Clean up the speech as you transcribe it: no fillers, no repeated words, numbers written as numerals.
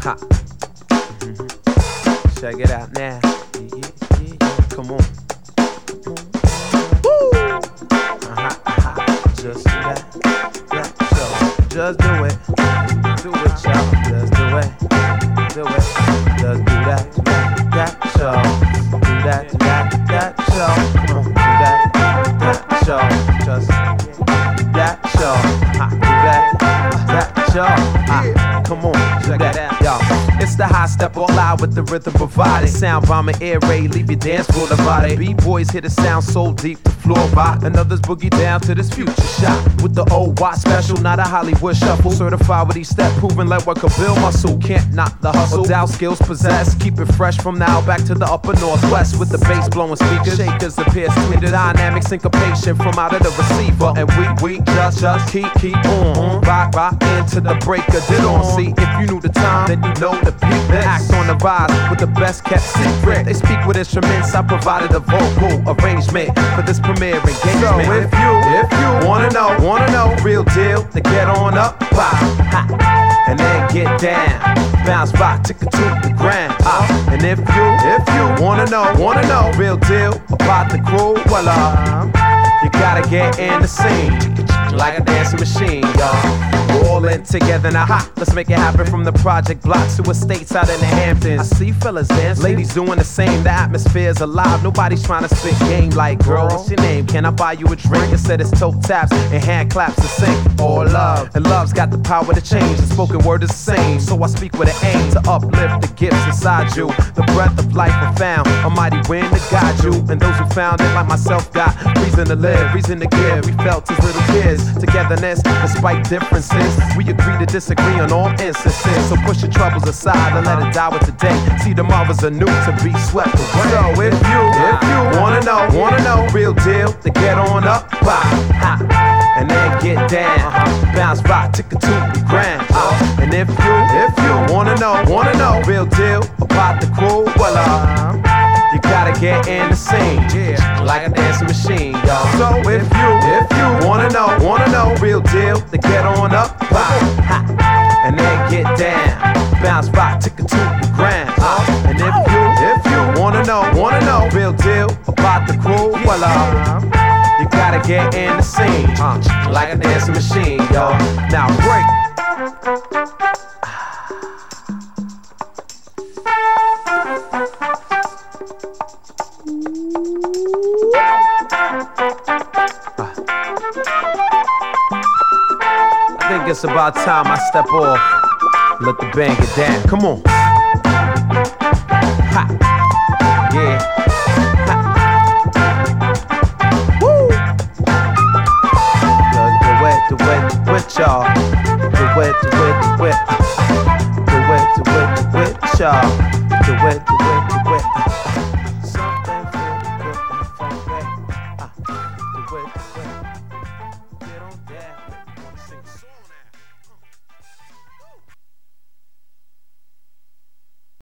Ha. Check it out now. Yeah. Come on. Woo! Just do that. So just do it. Do it, y'all. Just do it. Do it. Just do that. So do that. So come on. Do that. So just that. So do that. So come on. Check that out, y'all. It's the high step all out with the rhythm provided. Sound bomber air raid, leave your dance floor divided. B-boys hit a sound so deep the floor rock, and others boogie down to this future shot. With the old Watt special, not a Hollywood shuffle. Certified with each step, proving like what could build muscle. Can't knock the hustle, doubt skills possess. Keep it fresh from now back to the upper northwest. With the bass blowing speakers, shakers appear sweet. The dynamic syncopation from out of the receiver. And we just keep on. Rock into the breaker, did on. See, if you knew the time, then you know the peak. Then act on the rise with the best kept secret. They speak with instruments, I provided a vocal arrangement for this premiere engagement. So if you wanna know, real deal, then get on up, pop, and then get down, bounce back, tick it to the ground. And if you wanna know, real deal about the crew, well you gotta get in the scene like a dancing machine, y'all. All in together now, let's make it happen from the project blocks to estates out in the Hamptons. I see fellas dancing, ladies doing the same. The atmosphere's alive, nobody's trying to spit game like, girl, what's your name? Can I buy you a drink? Instead it's toe taps and hand claps to sing. All love, and love's got the power to change. The spoken word is the same, so I speak with an aim to uplift the gifts inside you. The breath of life I found, a mighty wind to guide you. And those who found it, like myself, got reason to live, reason to give. We felt as little kids, togetherness despite differences. We agree to disagree on all instances. So push your troubles aside and let it die with the day. See tomorrow's anew to be swept away. So if you wanna know, real deal, then get on up, pop, and then get down, bounce back, tick it to the ground. And if you wanna know, real deal about the crew, well you gotta get in the scene, like a dancing machine, y'all. So if you wanna know, real deal, then get on up, pop, and then get down, bounce back, tick it to the ground. And if you wanna know, real deal about the crew, well you gotta get in the scene, like a dancing machine, y'all. Now break. I think it's about time I step off, let the band get down. Come on. Ha. Yeah. Ha. Woo. Do it, y'all. Do it, y'all. Do it. Something for the funky. Do it.